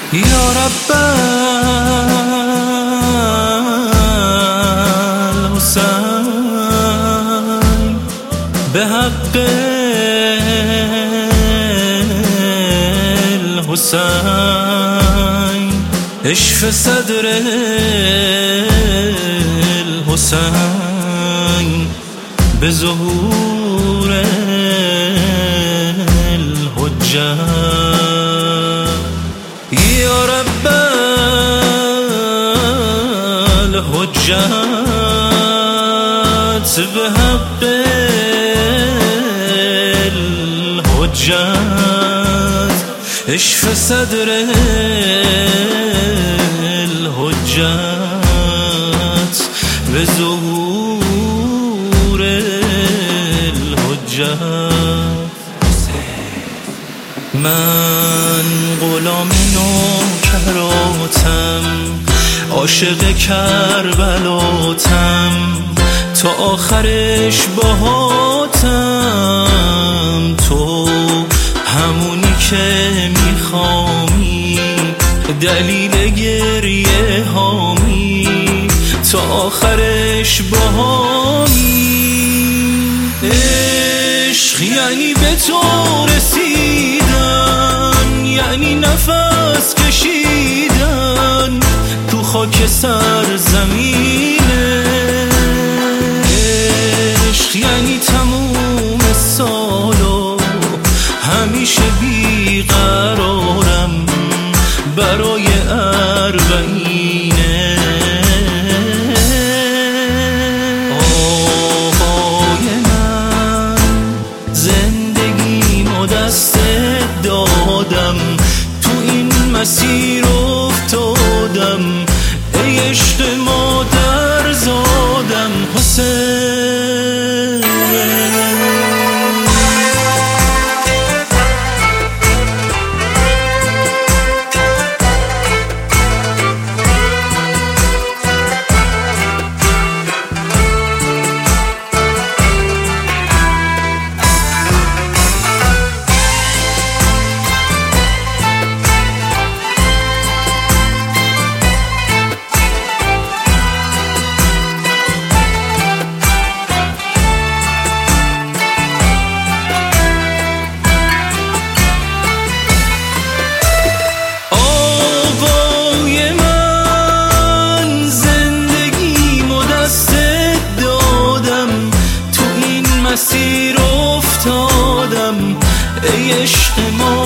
یا رب الحسین به حق الحسین اشف صدر الحسین به ظهور الحجه یا رب الحجت به حق الحجت اشف صدر الحجت به ظهور الحجت من غلام نوکراتم عاشق کربلاتم تا آخرش باهاتم تو همونی که میخوامی دلیل گریه هامی تا آخرش باهامی عشق یعنی به تو رسیدن یعنی نفس کشیدن تو خاک سرزمینه عشق یعنی تموم سالو همیشه بیقرارم برای اربعینه آقای من زندگیمو دستت دادم تو این مسیر افتادم ای عشق مادر زادم حسین مسیر افتادم ای عشق ما